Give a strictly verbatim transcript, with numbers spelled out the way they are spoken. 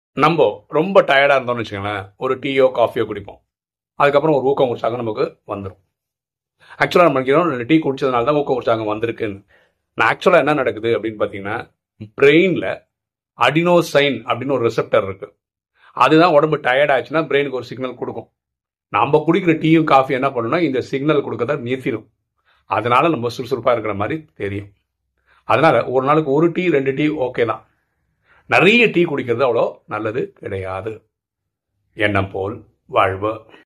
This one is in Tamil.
நம்ப ரொம்ப டயர்டா இருந்தோம்னு வச்சுக்கோங்களேன், ஒரு டீயோ, காஃபியோ குடிப்போம். அதுக்கப்புறம் ஒரு ஊக்கம் உற்சாகம் நமக்கு வந்துரும். ஆக்சுவலா நம்ம நினைக்கிறோம் ரெண்டு டீ குடிச்சதுனால தான் ஊக்கம் உற்சாகம் வந்திருக்குன்னு. நான் ஆக்சுவலா என்ன நடக்குது அப்படின்னு பார்த்தீங்கன்னா, பிரெயின்ல அடினோசைன் அப்படின்னு ஒரு ரிசெப்டர் இருக்கு. அதுதான் உடம்பு டயர்ட் ஆச்சுன்னா பிரெயினுக்கு ஒரு சிக்னல் கொடுக்கும். நம்ம குடிக்கிற டீயும் காஃபி என்ன பண்ணுன்னா இந்த சிக்னல் கொடுக்கறத நிறுத்திடும். அதனால நம்ம சுறுசுறுப்பா இருக்கிற மாதிரி தெரியும். அதனால ஒரு நாளுக்கு ஒரு டீ ரெண்டு டீ ஓகே தான். நிறைய டீ குடிக்கிறது அவ்வளோ நல்லது கிடையாது. எண்ணம் போல் வாழ்வு.